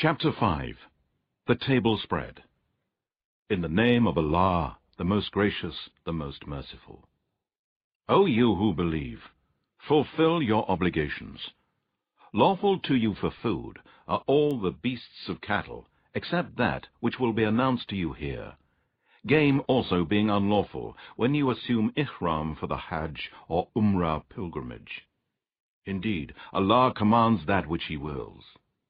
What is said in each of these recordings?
Chapter 5. The Table Spread. In the name of Allah, the most gracious, the most merciful. O you who believe, fulfill your obligations. Lawful to you for food are all the beasts of cattle, except that which will be announced to you here. Game also being unlawful when you assume ihram for the Hajj or Umrah pilgrimage. Indeed, Allah commands that which He wills.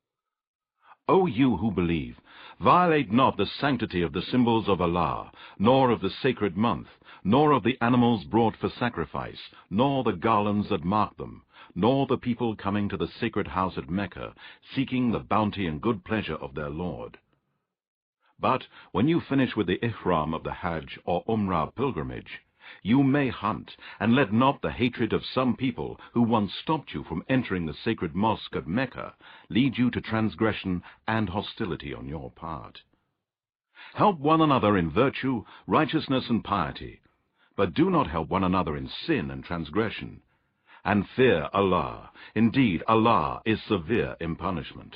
O you who believe, violate not the sanctity of the symbols of Allah, nor of the sacred month, nor of the animals brought for sacrifice, nor the garlands that mark them, nor the people coming to the sacred house at Mecca, seeking the bounty and good pleasure of their Lord. But when you finish with the ihram of the Hajj or Umrah pilgrimage, you may hunt, and let not the hatred of some people who once stopped you from entering the sacred mosque at Mecca lead you to transgression and hostility on your part. Help one another in virtue, righteousness, and piety, but do not help one another in sin and transgression. And fear Allah. Indeed, Allah is severe in punishment.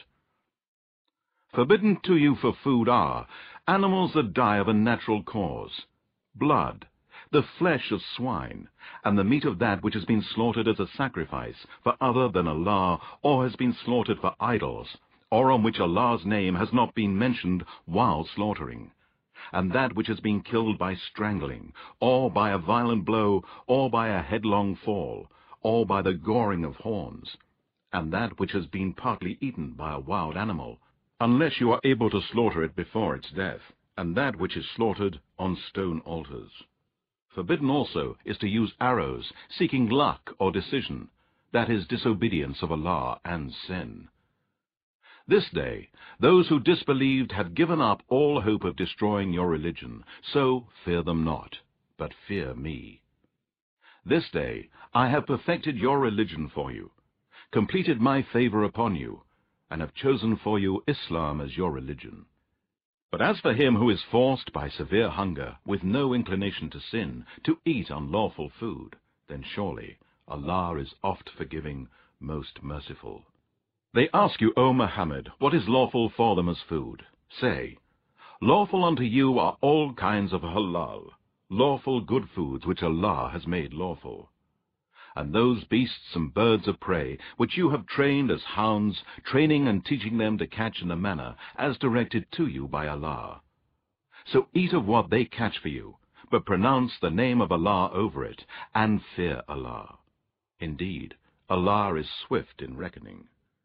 Forbidden to you for food are animals that die of a natural cause, blood, the flesh of swine, and the meat of that which has been slaughtered as a sacrifice for other than Allah, or has been slaughtered for idols, or on which Allah's name has not been mentioned while slaughtering, and that which has been killed by strangling, or by a violent blow, or by a headlong fall, or by the goring of horns, and that which has been partly eaten by a wild animal, unless you are able to slaughter it before its death, and that which is slaughtered on stone altars. Forbidden also is to use arrows, seeking luck or decision, that is disobedience of Allah and sin. This day, those who disbelieved have given up all hope of destroying your religion, so fear them not, but fear me. This day I have perfected your religion for you, completed my favor upon you, and have chosen for you Islam as your religion. But as for him who is forced by severe hunger, with no inclination to sin, to eat unlawful food, then surely Allah is oft forgiving, most merciful. They ask you, O Muhammad, what is lawful for them as food? Say, lawful unto you are all kinds of halal, lawful good foods which Allah has made lawful. And those beasts and birds of prey, which you have trained as hounds, training and teaching them to catch in a manner as directed to you by Allah. So eat of what they catch for you, but pronounce the name of Allah over it, and fear Allah. Indeed, Allah is swift in reckoning.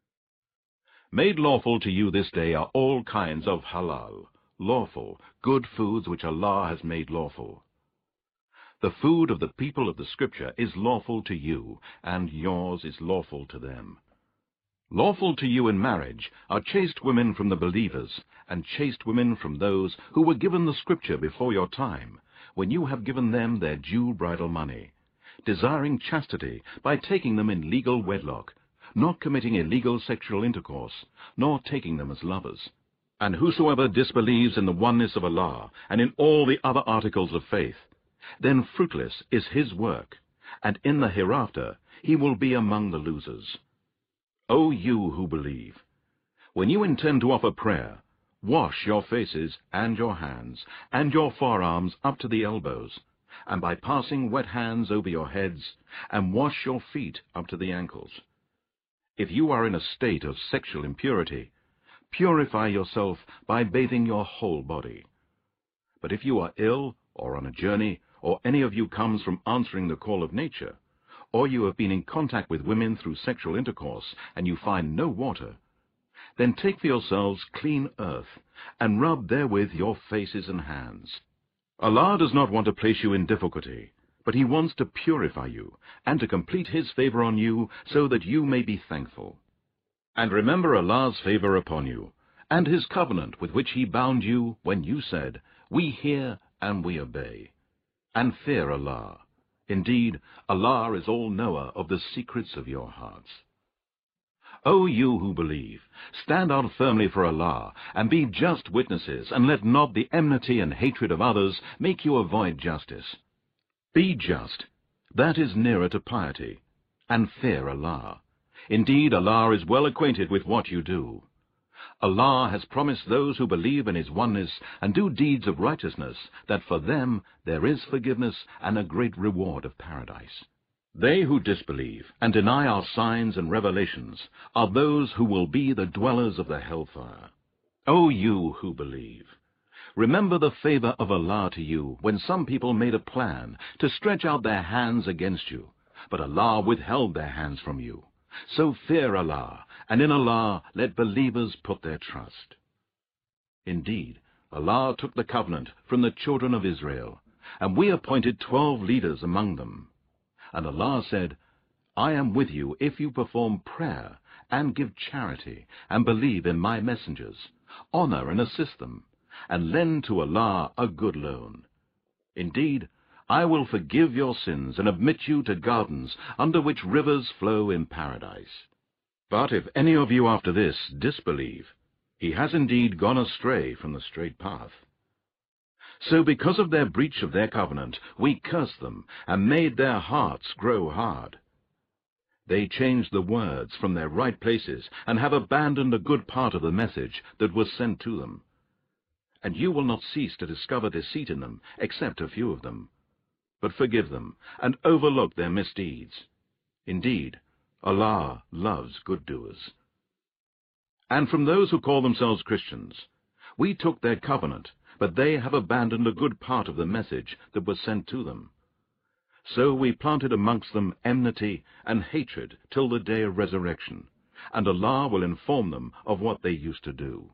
Made lawful to you this day are all kinds of halal, lawful, good foods which Allah has made lawful. The food of the people of the Scripture is lawful to you, and yours is lawful to them. Lawful to you in marriage are chaste women from the believers, and chaste women from those who were given the Scripture before your time, when you have given them their due bridal money, desiring chastity by taking them in legal wedlock, not committing illegal sexual intercourse, nor taking them as lovers. And whosoever disbelieves in the oneness of Allah, and in all the other articles of faith, then fruitless is his work, and in the hereafter he will be among the losers. O you who believe, when you intend to offer prayer, wash your faces and your hands, and your forearms up to the elbows, and by passing wet hands over your heads, and wash your feet up to the ankles. If you are in a state of sexual impurity, purify yourself by bathing your whole body. But if you are ill, or on a journey, or any of you comes from answering the call of nature, or you have been in contact with women through sexual intercourse, and you find no water, then take for yourselves clean earth, and rub therewith your faces and hands. Allah does not want to place you in difficulty, but He wants to purify you, and to complete His favor on you, so that you may be thankful. And remember Allah's favor upon you, and His covenant with which He bound you when you said, We hear and we obey. And fear Allah. Indeed, Allah is all-knower of the secrets of your hearts. O you who believe, stand out firmly for Allah, and be just witnesses, and let not the enmity and hatred of others make you avoid justice. Be just, that is nearer to piety, and fear Allah. Indeed, Allah is well acquainted with what you do. Allah has promised those who believe in His oneness and do deeds of righteousness that for them there is forgiveness and a great reward of paradise. They who disbelieve and deny our signs and revelations are those who will be the dwellers of the hellfire. O you who believe, remember the favor of Allah to you when some people made a plan to stretch out their hands against you, but Allah withheld their hands from you. So fear Allah, and in Allah let believers put their trust. Indeed, Allah took the covenant from the children of Israel, and we appointed 12 leaders among them. And Allah said, I am with you if you perform prayer, and give charity, and believe in my messengers, honor and assist them, and lend to Allah a good loan. Indeed, I will forgive your sins and admit you to gardens under which rivers flow in paradise. But if any of you after this disbelieve, he has indeed gone astray from the straight path. So because of their breach of their covenant, we cursed them and made their hearts grow hard. They changed the words from their right places and have abandoned a good part of the message that was sent to them. And you will not cease to discover deceit in them, except a few of them. But forgive them, and overlook their misdeeds. Indeed, Allah loves good doers. And from those who call themselves Christians, we took their covenant, but they have abandoned a good part of the message that was sent to them. So we planted amongst them enmity and hatred till the day of resurrection, and Allah will inform them of what they used to do.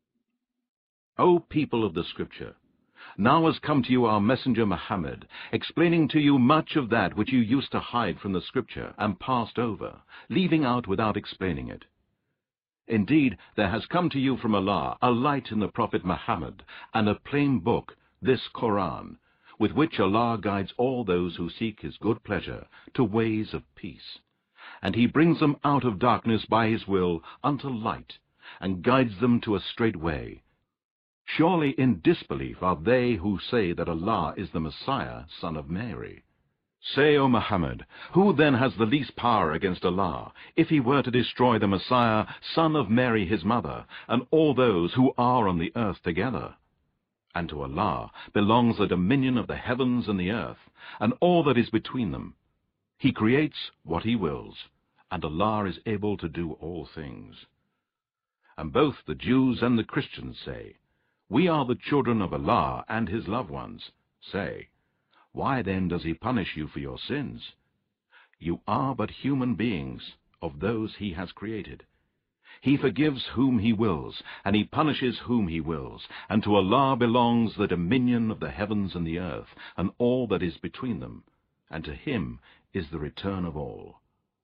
O people of the Scripture, now has come to you our messenger Muhammad, explaining to you much of that which you used to hide from the Scripture and passed over, leaving out without explaining it. Indeed, there has come to you from Allah a light in the Prophet Muhammad, and a plain book, this Quran, with which Allah guides all those who seek His good pleasure to ways of peace. And He brings them out of darkness by His will unto light, and guides them to a straight way. Surely in disbelief are they who say that Allah is the Messiah, son of Mary. Say, O Muhammad, who then has the least power against Allah, if He were to destroy the Messiah, son of Mary his mother, and all those who are on the earth together? And to Allah belongs the dominion of the heavens and the earth, and all that is between them. He creates what He wills, and Allah is able to do all things. And both the Jews and the Christians say, We are the children of Allah and His loved ones. Say, why then does He punish you for your sins? You are but human beings of those He has created. He forgives whom He wills, and He punishes whom He wills, and to Allah belongs the dominion of the heavens and the earth, and all that is between them, and to Him is the return of all.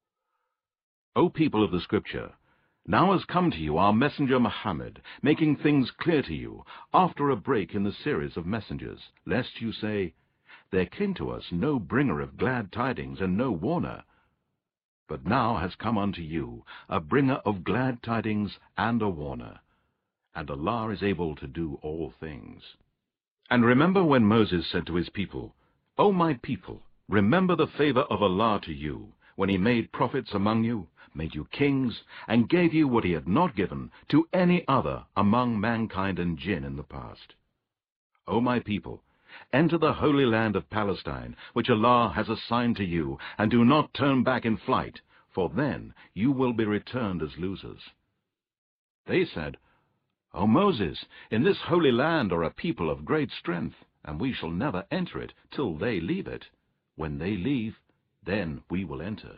O people of the Scripture, now has come to you our messenger Muhammad, making things clear to you, after a break in the series of messengers, lest you say, There came to us no bringer of glad tidings and no warner. But now has come unto you a bringer of glad tidings and a warner, and Allah is able to do all things. And remember when Moses said to his people, O my people, remember the favor of Allah to you, when He made prophets among you, made you kings, and gave you what He had not given to any other among mankind and jinn in the past. O my people, enter the holy land of Palestine, which Allah has assigned to you, and do not turn back in flight, for then you will be returned as losers. They said, O Moses, in this holy land are a people of great strength, and we shall never enter it till they leave it. When they leave, then we will enter.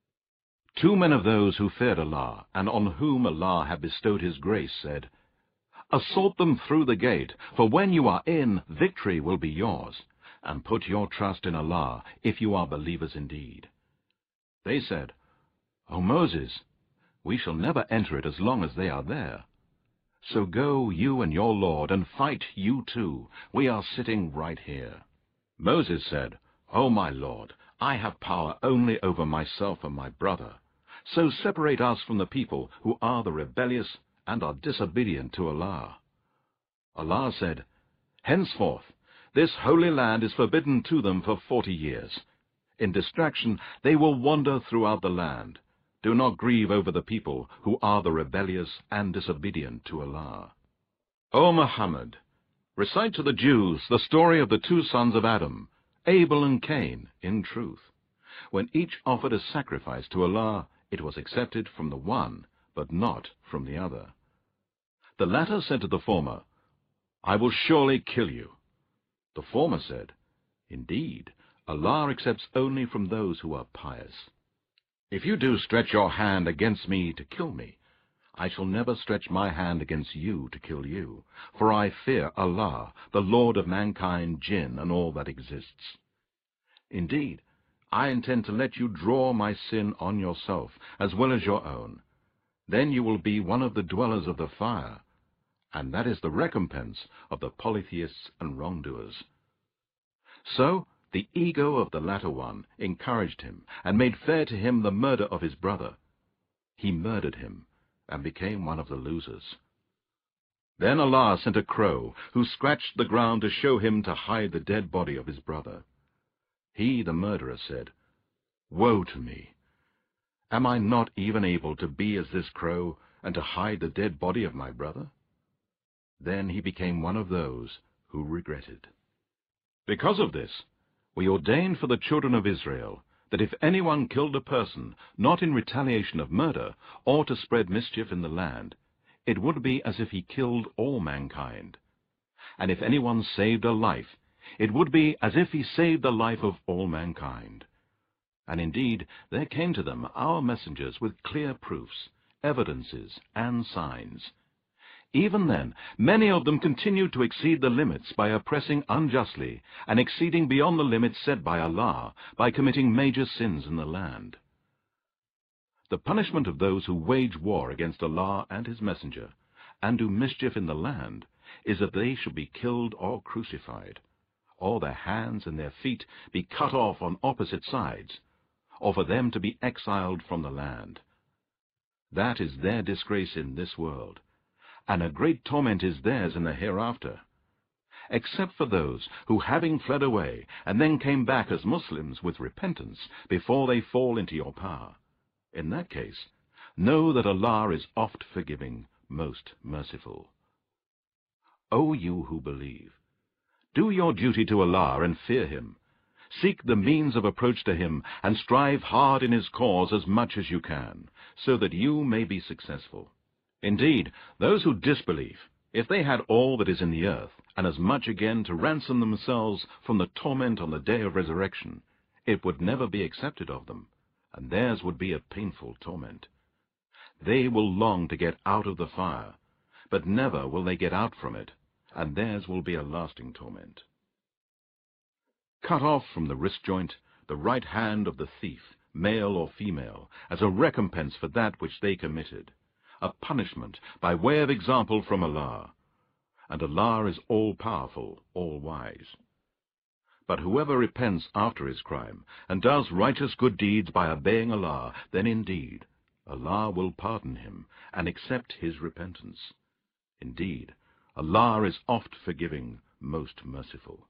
2 men of those who feared Allah, and on whom Allah had bestowed His grace, said, Assault them through the gate, for when you are in, victory will be yours, and put your trust in Allah, if you are believers indeed. They said, O Moses, we shall never enter it as long as they are there. So go, you and your Lord, and fight, you too. We are sitting right here. Moses said, O my Lord, I have power only over myself and my brother. So separate us from the people who are the rebellious and are disobedient to Allah. Allah said, Henceforth, this holy land is forbidden to them for 40 years. In distraction they will wander throughout the land, Do not grieve over the people who are the rebellious and disobedient to Allah. O Muhammad, recite to the Jews the story of the two sons of Adam, Abel and Cain, in truth. When each offered a sacrifice to Allah, it was accepted from the one, but not from the other. The latter said to the former, I will surely kill you. The former said, Indeed, Allah accepts only from those who are pious. If you do stretch your hand against me to kill me, I shall never stretch my hand against you to kill you, for I fear Allah, the Lord of mankind, jinn, and all that exists. Indeed, I intend to let you draw my sin on yourself, as well as your own. Then you will be one of the dwellers of the fire, and that is the recompense of the polytheists and wrongdoers. So the ego of the latter one encouraged him, and made fair to him the murder of his brother. He murdered him, and became one of the losers. Then Allah sent a crow, who scratched the ground to show him to hide the dead body of his brother. He, the murderer, said, Woe to me! Am I not even able to be as this crow, and to hide the dead body of my brother? Then he became one of those who regretted. Because of this, we ordained for the children of Israel that if anyone killed a person, not in retaliation of murder, or to spread mischief in the land, it would be as if he killed all mankind. And if anyone saved a life, it would be as if he saved the life of all mankind. And indeed, there came to them our messengers with clear proofs, evidences, and signs. Even then, many of them continued to exceed the limits by oppressing unjustly, and exceeding beyond the limits set by Allah, by committing major sins in the land. The punishment of those who wage war against Allah and His Messenger, and do mischief in the land, is that they shall be killed or crucified, or their hands and their feet be cut off on opposite sides, or for them to be exiled from the land. That is their disgrace in this world, and a great torment is theirs in the hereafter, except for those who, having fled away, and then came back as Muslims with repentance, before they fall into your power. In that case, know that Allah is oft forgiving, most merciful. O you who believe, do your duty to Allah and fear Him. Seek the means of approach to Him, and strive hard in His cause as much as you can, so that you may be successful. Indeed, those who disbelieve, if they had all that is in the earth, and as much again to ransom themselves from the torment on the day of resurrection, it would never be accepted of them, and theirs would be a painful torment. They will long to get out of the fire, but never will they get out from it, and theirs will be a lasting torment. Cut off from the wrist joint the right hand of the thief, male or female, as a recompense for that which they committed, a punishment by way of example from Allah. And Allah is all-powerful, all-wise. But whoever repents after his crime, and does righteous good deeds by obeying Allah, then indeed Allah will pardon him, and accept his repentance. Indeed, Allah is oft forgiving, most merciful.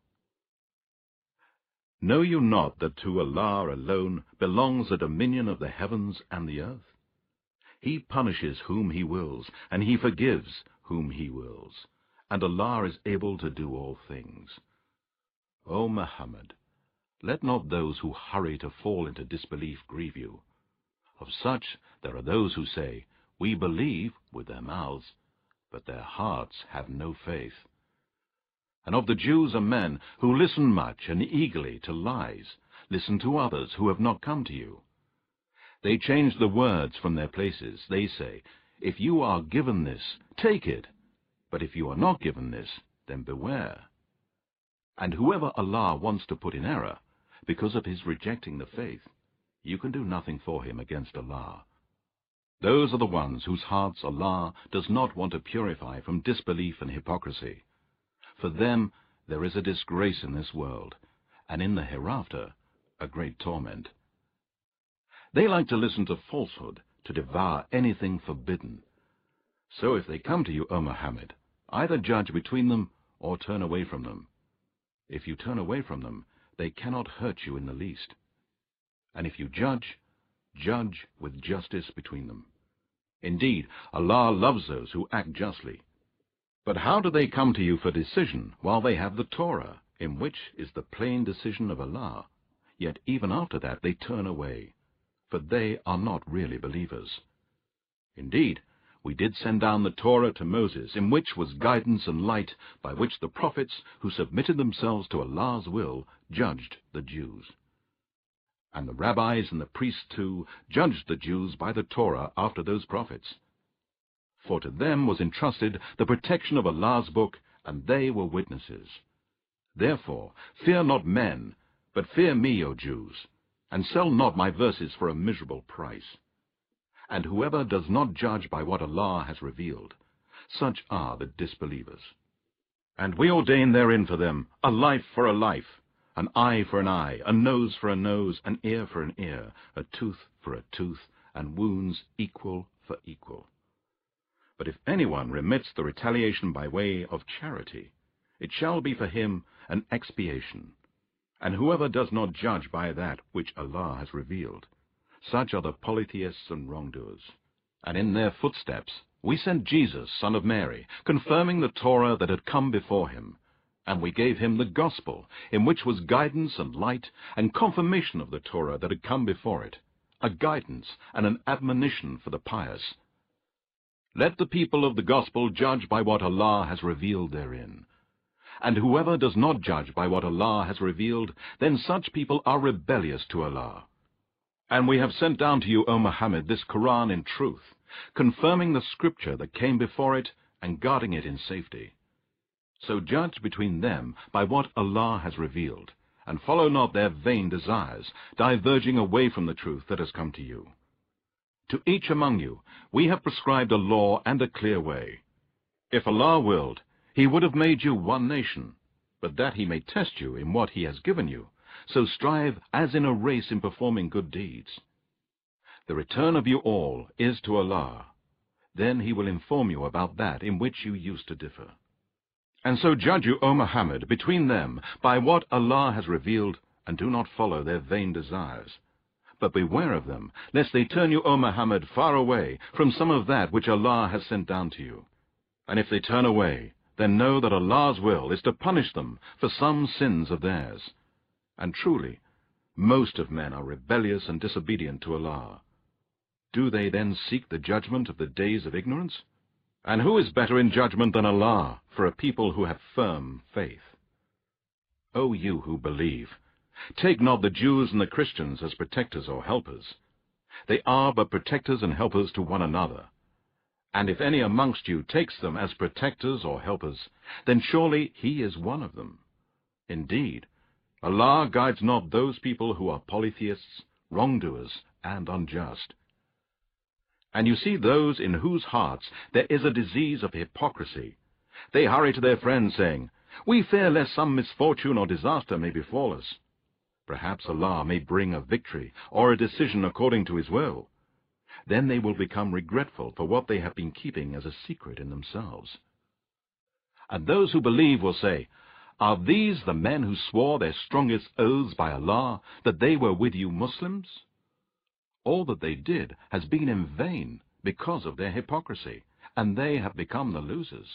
Know you not that to Allah alone belongs the dominion of the heavens and the earth? He punishes whom He wills, and He forgives whom He wills, and Allah is able to do all things. O Muhammad, let not those who hurry to fall into disbelief grieve you. Of such there are those who say, We believe, with their mouths, but their hearts have no faith. And of the Jews are men who listen much and eagerly to lies, listen to others who have not come to you. They change the words from their places. They say, If you are given this, take it. But if you are not given this, then beware. And whoever Allah wants to put in error, because of his rejecting the faith, you can do nothing for him against Allah. Those are the ones whose hearts Allah does not want to purify from disbelief and hypocrisy. For them there is a disgrace in this world, and in the hereafter a great torment. They like to listen to falsehood, to devour anything forbidden. So if they come to you, O Muhammad, either judge between them or turn away from them. If you turn away from them, they cannot hurt you in the least. And if you judge, judge with justice between them. Indeed, Allah loves those who act justly. But how do they come to you for decision while they have the Torah, in which is the plain decision of Allah? Yet even after that they turn away, for they are not really believers. Indeed, we did send down the Torah to Moses, in which was guidance and light, by which the prophets, who submitted themselves to Allah's will, judged the Jews. And the rabbis and the priests too judged the Jews by the Torah after those prophets. For to them was entrusted the protection of Allah's book, and they were witnesses. Therefore fear not men, but fear me, O Jews, and sell not my verses for a miserable price. And whoever does not judge by what Allah has revealed, such are the disbelievers. And we ordain therein for them a life for a life, an eye for an eye, a nose for a nose, an ear for an ear, a tooth for a tooth, and wounds equal for equal. But if anyone remits the retaliation by way of charity, it shall be for him an expiation. And whoever does not judge by that which Allah has revealed, such are the polytheists and wrongdoers. And in their footsteps we sent Jesus, son of Mary, confirming the Torah that had come before him. And we gave him the gospel, in which was guidance and light, and confirmation of the Torah that had come before it, a guidance and an admonition for the pious. Let the people of the gospel judge by what Allah has revealed therein. And whoever does not judge by what Allah has revealed, then such people are rebellious to Allah. And we have sent down to you, O Muhammad, this Quran in truth, confirming the scripture that came before it and guarding it in safety. So judge between them by what Allah has revealed, and follow not their vain desires, diverging away from the truth that has come to you. To each among you we have prescribed a law and a clear way. If Allah willed, He would have made you one nation, but that He may test you in what He has given you, so strive as in a race in performing good deeds. The return of you all is to Allah. Then He will inform you about that in which you used to differ. And so judge you, O Muhammad, between them by what Allah has revealed, and do not follow their vain desires. But beware of them, lest they turn you, O Muhammad, far away from some of that which Allah has sent down to you. And if they turn away, then know that Allah's will is to punish them for some sins of theirs. And truly, most of men are rebellious and disobedient to Allah. Do they then seek the judgment of the days of ignorance? And who is better in judgment than Allah for a people who have firm faith? O you who believe, take not the Jews and the Christians as protectors or helpers. They are but protectors and helpers to one another. And if any amongst you takes them as protectors or helpers, then surely he is one of them. Indeed, Allah guides not those people who are polytheists, wrongdoers, and unjust. And you see those in whose hearts there is a disease of hypocrisy. They hurry to their friends, saying, "We fear lest some misfortune or disaster may befall us. Perhaps Allah may bring a victory or a decision according to His will." Then they will become regretful for what they have been keeping as a secret in themselves. And those who believe will say, "Are these the men who swore their strongest oaths by Allah that they were with you Muslims? All that they did has been in vain because of their hypocrisy, and they have become the losers.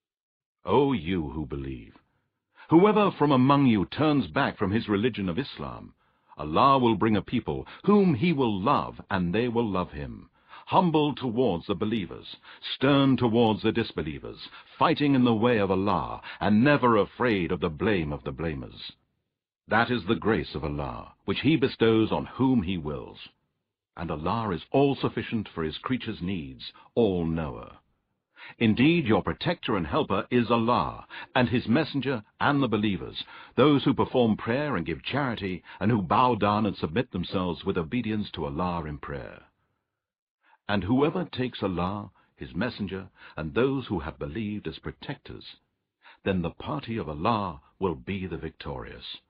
O you who believe, whoever from among you turns back from his religion of Islam, Allah will bring a people whom He will love, and they will love Him, humble towards the believers, stern towards the disbelievers, fighting in the way of Allah, and never afraid of the blame of the blamers. That is the grace of Allah, which He bestows on whom He wills. And Allah is all-sufficient for His creatures' needs, all-knower. Indeed, your protector and helper is Allah, and His messenger and the believers, those who perform prayer and give charity, and who bow down and submit themselves with obedience to Allah in prayer. And whoever takes Allah, His messenger, and those who have believed as protectors, then the party of Allah will be the victorious.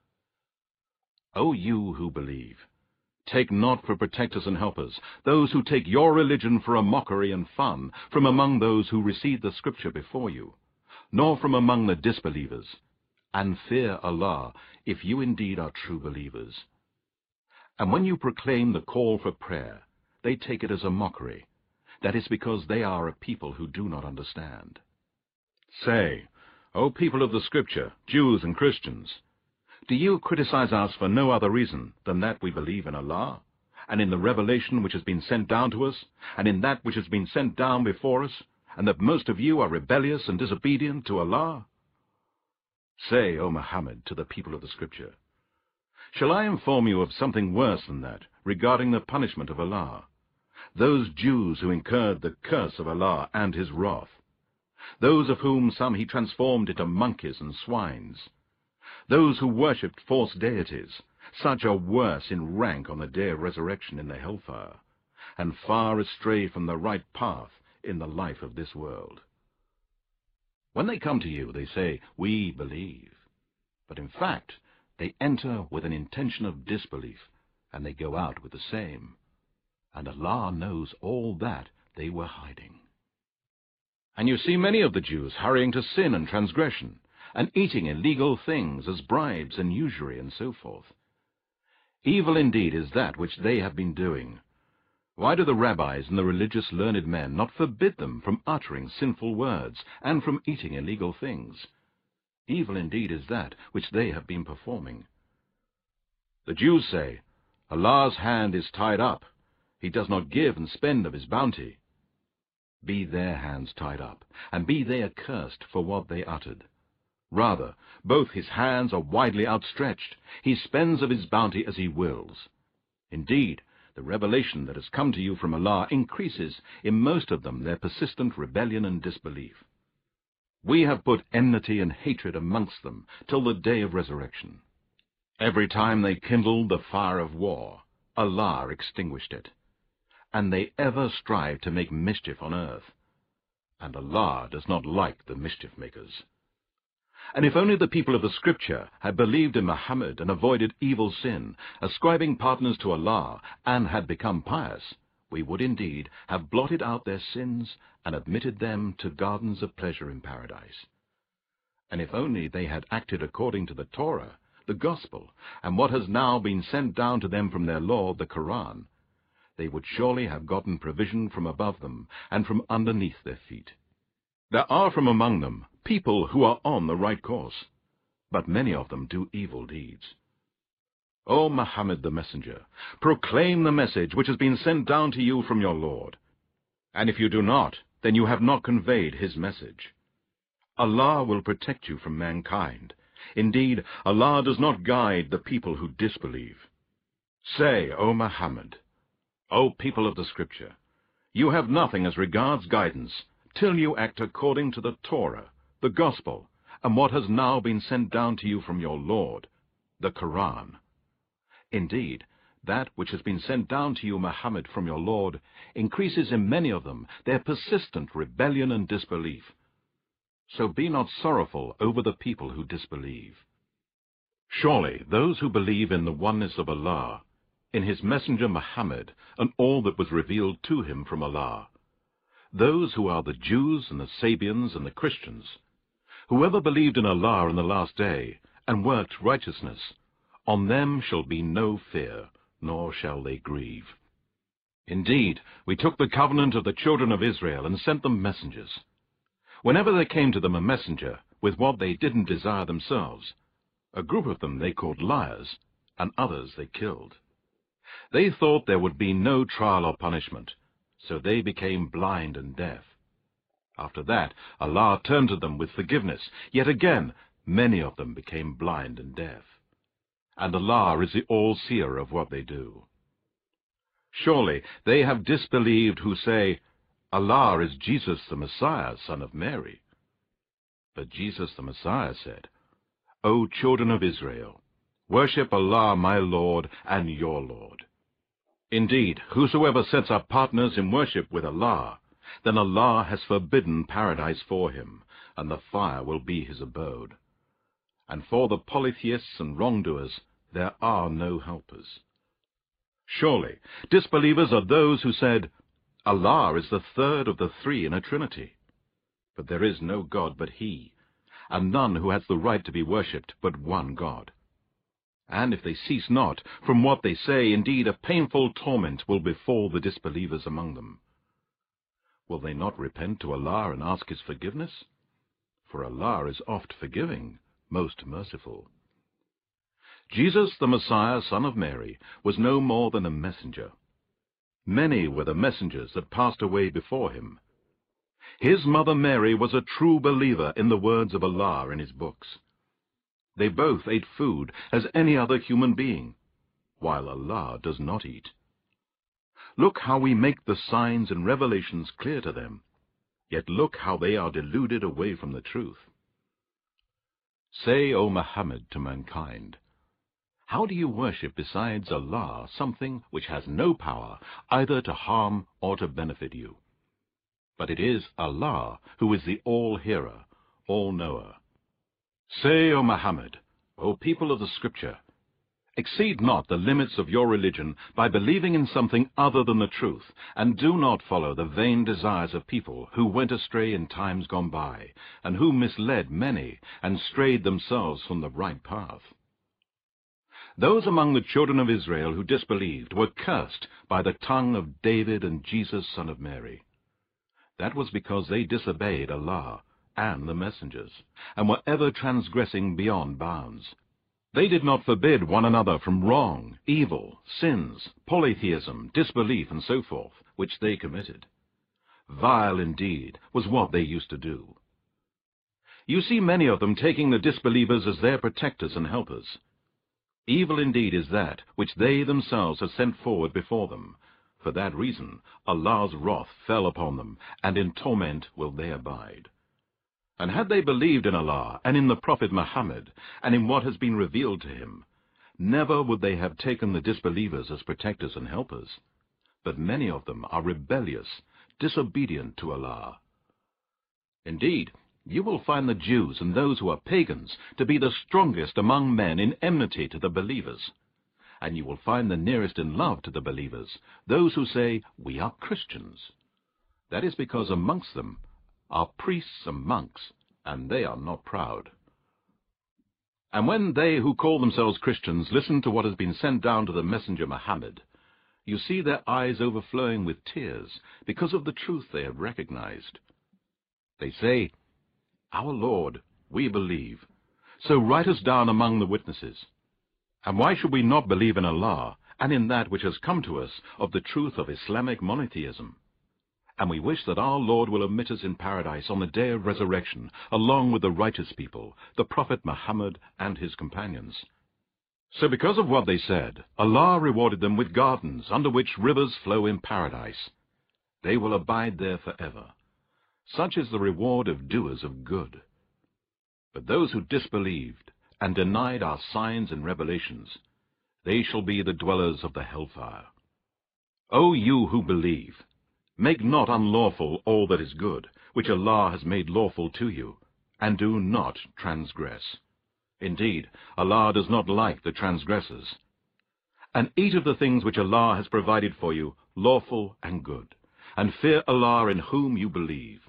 O you who believe, take not for protectors and helpers those who take your religion for a mockery and fun from among those who received the scripture before you, nor from among the disbelievers, and fear Allah if you indeed are true believers. And when you proclaim the call for prayer, they take it as a mockery. That is because they are a people who do not understand. Say, O people of the Scripture, Jews and Christians, do you criticize us for no other reason than that we believe in Allah, and in the revelation which has been sent down to us, and in that which has been sent down before us, and that most of you are rebellious and disobedient to Allah? Say, O Muhammad, to the people of the Scripture, shall I inform you of something worse than that regarding the punishment of Allah? Those Jews who incurred the curse of Allah and his wrath, those of whom some he transformed into monkeys and swines, those who worshipped false deities, such are worse in rank on the day of resurrection in the hellfire, and far astray from the right path in the life of this world. When they come to you, they say, we believe. But in fact, they enter with an intention of disbelief, and they go out with the same. And Allah knows all that they were hiding. And you see many of the Jews hurrying to sin and transgression, and eating illegal things as bribes and usury and so forth. Evil indeed is that which they have been doing. Why do the rabbis and the religious learned men not forbid them from uttering sinful words and from eating illegal things? Evil indeed is that which they have been performing. The Jews say, Allah's hand is tied up. He does not give and spend of his bounty. Be their hands tied up, and be they accursed for what they uttered. Rather, both his hands are widely outstretched. He spends of his bounty as he wills. Indeed, the revelation that has come to you from Allah increases in most of them their persistent rebellion and disbelief. We have put enmity and hatred amongst them till the day of resurrection. Every time they kindled the fire of war, Allah extinguished it. And they ever strive to make mischief on earth. And Allah does not like the mischief makers. And if only the people of the Scripture had believed in Muhammad and avoided evil sin, ascribing partners to Allah, and had become pious, we would indeed have blotted out their sins and admitted them to gardens of pleasure in paradise. And if only they had acted according to the Torah, the Gospel, and what has now been sent down to them from their Lord, the Quran, they would surely have gotten provision from above them and from underneath their feet. There are from among them people who are on the right course, but many of them do evil deeds. O Muhammad the Messenger, proclaim the message which has been sent down to you from your Lord. And if you do not, then you have not conveyed his message. Allah will protect you from mankind. Indeed, Allah does not guide the people who disbelieve. Say, O Muhammad, O people of the Scripture, you have nothing as regards guidance till you act according to the Torah, the Gospel, and what has now been sent down to you from your Lord, the Quran. Indeed, that which has been sent down to you, Muhammad, from your Lord, increases in many of them their persistent rebellion and disbelief. So be not sorrowful over the people who disbelieve. Surely those who believe in the oneness of Allah, in his messenger Muhammad, and all that was revealed to him from Allah, those who are the Jews and the Sabians and the Christians, whoever believed in Allah in the last day, and worked righteousness, on them shall be no fear, nor shall they grieve. Indeed, we took the covenant of the children of Israel and sent them messengers. Whenever there came to them a messenger with what they didn't desire themselves, a group of them they called liars, and others they killed. They thought there would be no trial or punishment, so they became blind and deaf. After that, Allah turned to them with forgiveness. Yet again, many of them became blind and deaf. And Allah is the all-seer of what they do. Surely they have disbelieved who say, Allah is Jesus the Messiah, son of Mary. But Jesus the Messiah said, O children of Israel, worship Allah my Lord and your Lord. Indeed, whosoever sets up partners in worship with Allah, then Allah has forbidden paradise for him, and the fire will be his abode. And for the polytheists and wrongdoers there are no helpers. Surely, disbelievers are those who said, Allah is the third of the three in a trinity. But there is no God but He, and none who has the right to be worshipped but one God. And if they cease not from what they say, indeed a painful torment will befall the disbelievers among them. Will they not repent to Allah and ask his forgiveness? For Allah is oft forgiving, most merciful. Jesus, the Messiah, son of Mary, was no more than a messenger. Many were the messengers that passed away before him. His mother Mary was a true believer in the words of Allah in his books. They both ate food as any other human being, while Allah does not eat. Look how we make the signs and revelations clear to them, yet look how they are deluded away from the truth. Say, O Muhammad, to mankind, how do you worship besides Allah something which has no power either to harm or to benefit you? But it is Allah who is the all-hearer, all-knower. Say, O Muhammad, O people of the Scripture, exceed not the limits of your religion by believing in something other than the truth, and do not follow the vain desires of people who went astray in times gone by, and who misled many and strayed themselves from the right path. Those among the children of Israel who disbelieved were cursed by the tongue of David and Jesus, son of Mary. That was because they disobeyed Allah and the messengers, and were ever transgressing beyond bounds. They did not forbid one another from wrong, evil, sins, polytheism, disbelief, and so forth, which they committed. Vile indeed was what they used to do. You see many of them taking the disbelievers as their protectors and helpers. Evil indeed is that which they themselves have sent forward before them. For that reason Allah's wrath fell upon them, and in torment will they abide. And had they believed in Allah and in the Prophet Muhammad, and in what has been revealed to him, never would they have taken the disbelievers as protectors and helpers. But many of them are rebellious, disobedient to Allah. Indeed, you will find the Jews and those who are pagans to be the strongest among men in enmity to the believers. And you will find the nearest in love to the believers, those who say, "We are Christians." That is because amongst them are priests and monks, and they are not proud. And when they who call themselves Christians listen to what has been sent down to the messenger Muhammad, you see their eyes overflowing with tears because of the truth they have recognized. They say, "Our Lord, we believe, so write us down among the witnesses. And why should we not believe in Allah and in that which has come to us of the truth of Islamic monotheism? And we wish that our Lord will admit us in paradise on the day of resurrection, along with the righteous people, the Prophet Muhammad and his companions." So because of what they said, Allah rewarded them with gardens under which rivers flow in paradise. They will abide there forever. Such is the reward of doers of good. But those who disbelieved and denied our signs and revelations, they shall be the dwellers of the hellfire. O you who believe, make not unlawful all that is good, which Allah has made lawful to you, and do not transgress. Indeed, Allah does not like the transgressors. And eat of the things which Allah has provided for you, lawful and good, and fear Allah in whom you believe.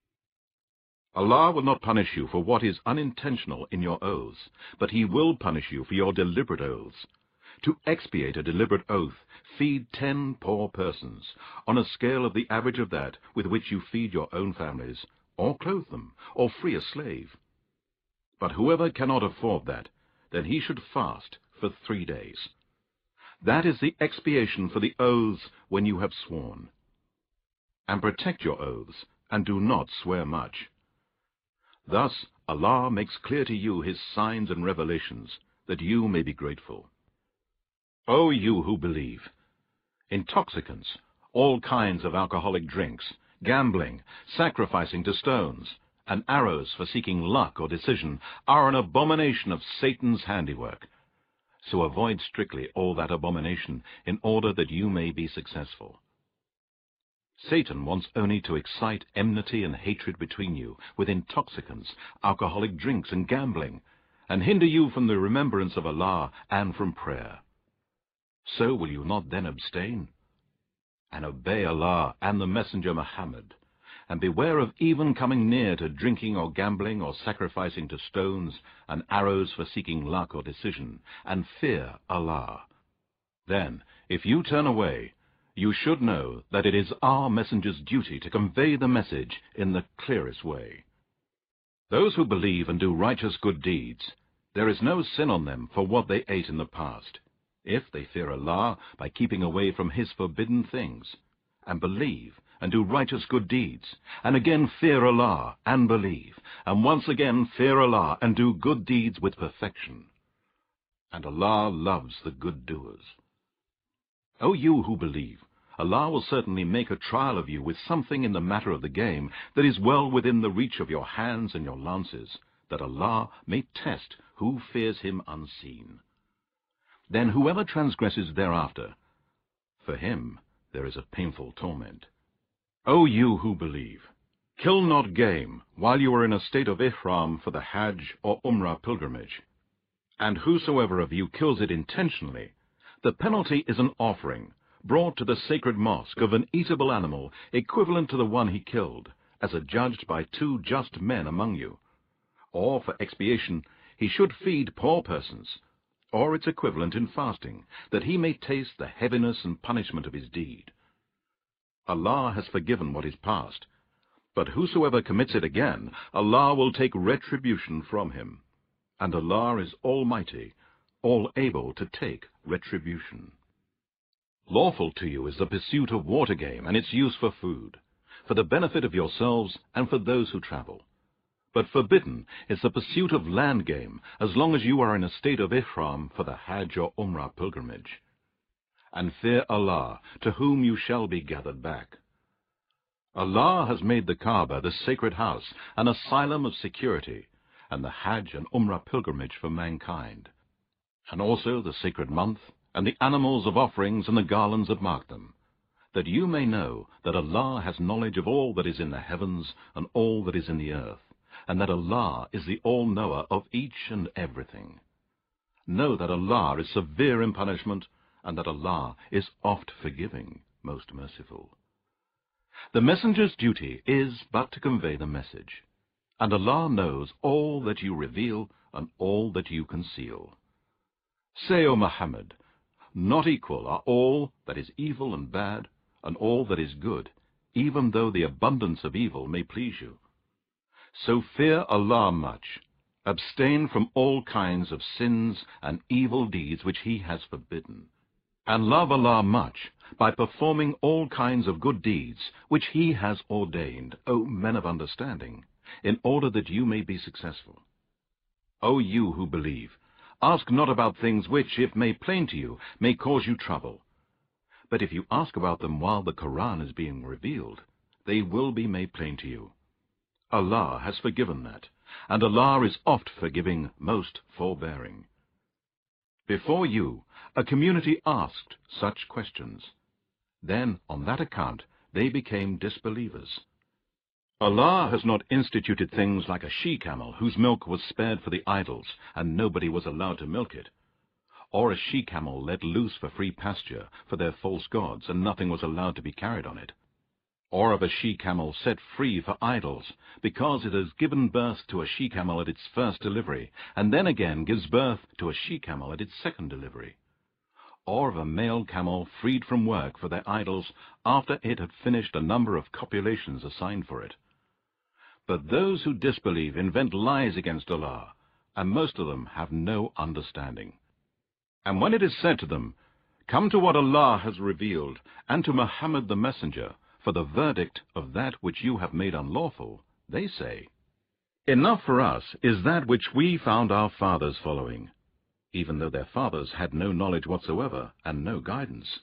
Allah will not punish you for what is unintentional in your oaths, but He will punish you for your deliberate oaths. To expiate a deliberate oath, feed 10 poor persons, on a scale of the average of that with which you feed your own families, or clothe them, or free a slave. But whoever cannot afford that, then he should fast for 3 days. That is the expiation for the oaths when you have sworn. And protect your oaths, and do not swear much. Thus Allah makes clear to you His signs and revelations, that you may be grateful. O you who believe! Intoxicants, all kinds of alcoholic drinks, gambling, sacrificing to stones, and arrows for seeking luck or decision are an abomination of Satan's handiwork. So avoid strictly all that abomination in order that you may be successful. Satan wants only to excite enmity and hatred between you with intoxicants, alcoholic drinks, and gambling, and hinder you from the remembrance of Allah and from prayer. So will you not then abstain? And obey Allah and the Messenger Muhammad, and beware of even coming near to drinking or gambling or sacrificing to stones and arrows for seeking luck or decision, and fear Allah. Then, if you turn away, you should know that it is our messenger's duty to convey the message in the clearest way. Those who believe and do righteous good deeds, there is no sin on them for what they ate in the past, if they fear Allah by keeping away from His forbidden things, and believe and do righteous good deeds, and again fear Allah and believe, and once again fear Allah and do good deeds with perfection. And Allah loves the good doers. O you who believe, Allah will certainly make a trial of you with something in the matter of the game that is well within the reach of your hands and your lances, that Allah may test who fears Him unseen. Then whoever transgresses thereafter, for him there is a painful torment. O you who believe, kill not game while you are in a state of ihram for the Hajj or Umrah pilgrimage. And whosoever of you kills it intentionally, the penalty is an offering brought to the sacred mosque of an eatable animal equivalent to the one he killed, as adjudged by 2 just men among you. Or for expiation he should feed poor persons, or its equivalent in fasting, that he may taste the heaviness and punishment of his deed. Allah has forgiven what is past, but whosoever commits it again, Allah will take retribution from him, and Allah is Almighty, all able to take retribution. Lawful to you is the pursuit of water game and its use for food, for the benefit of yourselves and for those who travel. But forbidden is the pursuit of land game as long as you are in a state of ihram for the Hajj or Umrah pilgrimage. And fear Allah, to whom you shall be gathered back. Allah has made the Kaaba the sacred house, an asylum of security, and the Hajj and Umrah pilgrimage for mankind, and also the sacred month, and the animals of offerings and the garlands that mark them, that you may know that Allah has knowledge of all that is in the heavens and all that is in the earth, and that Allah is the all-knower of each and everything. Know that Allah is severe in punishment, and that Allah is oft forgiving, most merciful. The messenger's duty is but to convey the message, and Allah knows all that you reveal and all that you conceal. Say, O Muhammad, not equal are all that is evil and bad, and all that is good, even though the abundance of evil may please you. So fear Allah much, abstain from all kinds of sins and evil deeds which He has forbidden, and love Allah much by performing all kinds of good deeds which He has ordained, O men of understanding, in order that you may be successful. O you who believe, ask not about things which, if made plain to you, may cause you trouble. But if you ask about them while the Quran is being revealed, they will be made plain to you. Allah has forgiven that, and Allah is oft forgiving, most forbearing. Before you, a community asked such questions. Then, on that account, they became disbelievers. Allah has not instituted things like a she-camel whose milk was spared for the idols, and nobody was allowed to milk it, or a she-camel let loose for free pasture for their false gods, and nothing was allowed to be carried on it, or of a she-camel set free for idols, because it has given birth to a she-camel at its first delivery, and then again gives birth to a she-camel at its second delivery, or of a male camel freed from work for their idols after it had finished a number of copulations assigned for it. But those who disbelieve invent lies against Allah, and most of them have no understanding. And when it is said to them, "Come to what Allah has revealed, and to Muhammad the Messenger, for the verdict of that which you have made unlawful," they say, "Enough for us is that which we found our fathers following," even though their fathers had no knowledge whatsoever and no guidance.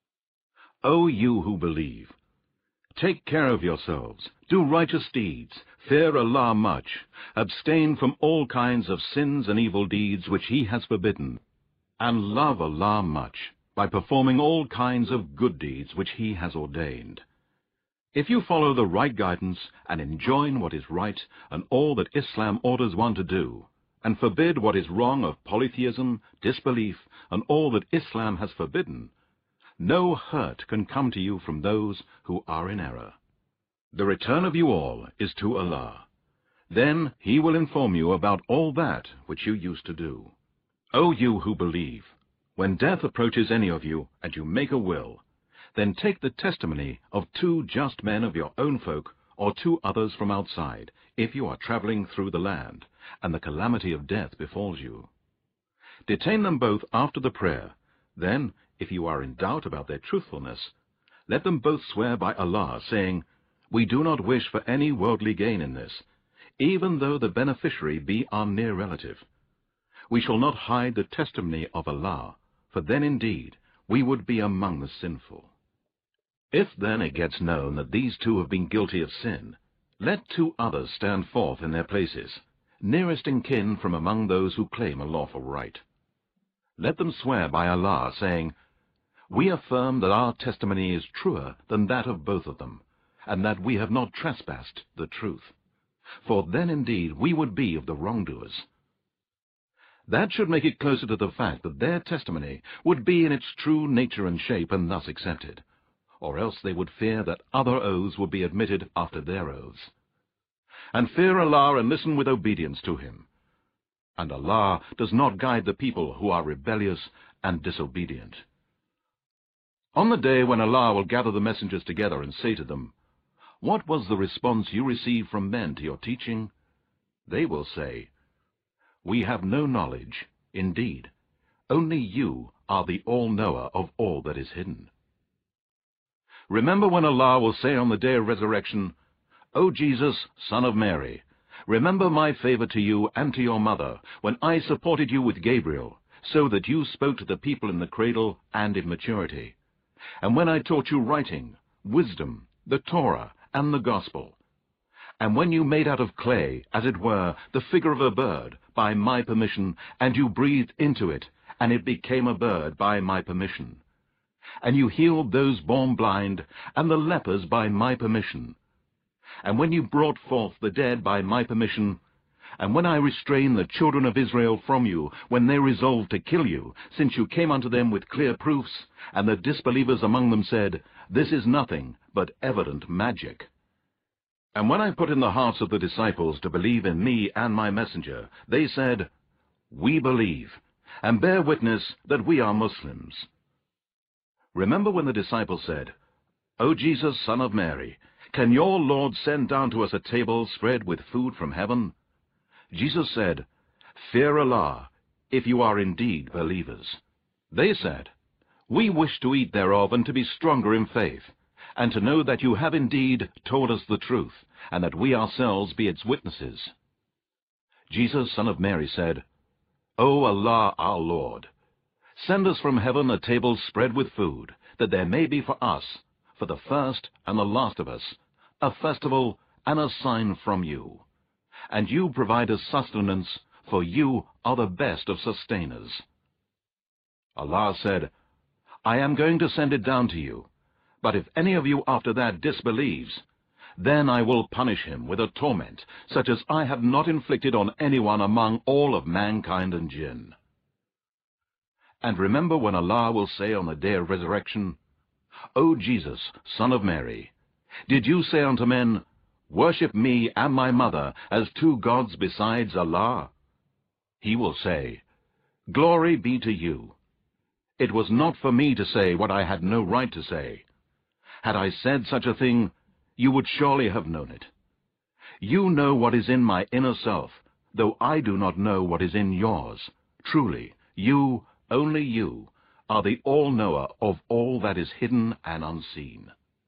O you who believe, take care of yourselves, do righteous deeds, fear Allah much, abstain from all kinds of sins and evil deeds which He has forbidden, and love Allah much by performing all kinds of good deeds which He has ordained. If you follow the right guidance and enjoin what is right and all that Islam orders one to do, and forbid what is wrong of polytheism, disbelief, and all that Islam has forbidden, no hurt can come to you from those who are in error. The return of you all is to Allah. Then He will inform you about all that which you used to do. O you who believe, when death approaches any of you, and you make a will, then take the testimony of 2 just men of your own folk, or 2 others from outside, if you are traveling through the land, and the calamity of death befalls you. Detain them both after the prayer. Then, if you are in doubt about their truthfulness, let them both swear by Allah, saying, "We do not wish for any worldly gain in this, even though the beneficiary be our near relative. We shall not hide the testimony of Allah, for then indeed we would be among the sinful." If then it gets known that these 2 have been guilty of sin, let 2 others stand forth in their places, nearest in kin from among those who claim a lawful right. Let them swear by Allah, saying, "We affirm that our testimony is truer than that of both of them, and that we have not trespassed the truth. For then indeed we would be of the wrongdoers." That should make it closer to the fact that their testimony would be in its true nature and shape and thus accepted, or else they would fear that other oaths would be admitted after their oaths. And fear Allah and listen with obedience to Him. And Allah does not guide the people who are rebellious and disobedient. On the day when Allah will gather the messengers together and say to them, "What was the response you received from men to your teaching?" They will say, "We have no knowledge. Indeed, only you are the all-knower of all that is hidden." Remember when Allah will say on the day of resurrection, "O Jesus, son of Mary, remember my favor to you and to your mother, when I supported you with Gabriel, so that you spoke to the people in the cradle and in maturity, and when I taught you writing, wisdom, the Torah, and the gospel, and when you made out of clay, as it were, the figure of a bird, by my permission, and you breathed into it, and it became a bird by my permission. And you healed those born blind, and the lepers by my permission. And when you brought forth the dead by my permission, and when I restrained the children of Israel from you, when they resolved to kill you, since you came unto them with clear proofs, and the disbelievers among them said, This is nothing but evident magic. And when I put in the hearts of the disciples to believe in me and my messenger, they said, We believe, and bear witness that we are Muslims. Remember when the disciples said, O Jesus, son of Mary, can your Lord send down to us a table spread with food from heaven? Jesus said, Fear Allah, if you are indeed believers. They said, We wish to eat thereof and to be stronger in faith, and to know that you have indeed told us the truth, and that we ourselves be its witnesses. Jesus, son of Mary, said, O Allah, our Lord, send us from heaven a table spread with food, that there may be for us, for the first and the last of us, a festival and a sign from you. And you provide us sustenance, for you are the best of sustainers. Allah said, I am going to send it down to you, but if any of you after that disbelieves, then I will punish him with a torment, such as I have not inflicted on anyone among all of mankind and jinn. And remember when Allah will say on the day of resurrection, O Jesus, son of Mary, did you say unto men, Worship me and my mother as two gods besides Allah? He will say, Glory be to you. It was not for me to say what I had no right to say. Had I said such a thing, you would surely have known it. You know what is in my inner self, though I do not know what is in yours. Truly, you, only you, are the all-knower of all that is hidden and unseen.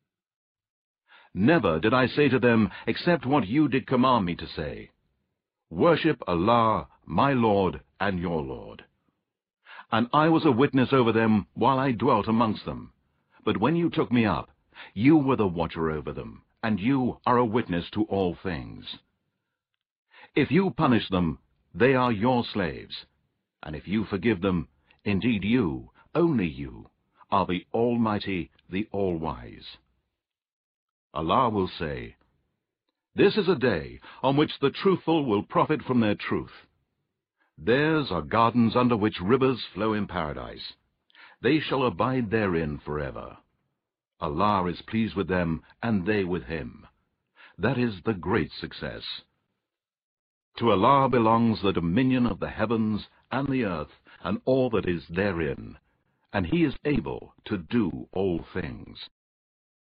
Never did I say to them except what you did command me to say. Worship Allah, my Lord and your Lord. And I was a witness over them while I dwelt amongst them. But when you took me up, you were the watcher over them, and you are a witness to all things. If you punish them, they are your slaves, and if you forgive them, indeed you, only you, are the Almighty, the All-Wise. Allah will say, This is a day on which the truthful will profit from their truth. Theirs are gardens under which rivers flow in paradise. They shall abide therein forever. Allah is pleased with them, and they with him. that is the great success. To Allah belongs the dominion of the heavens and the earth, and all that is therein, and He is able to do all things.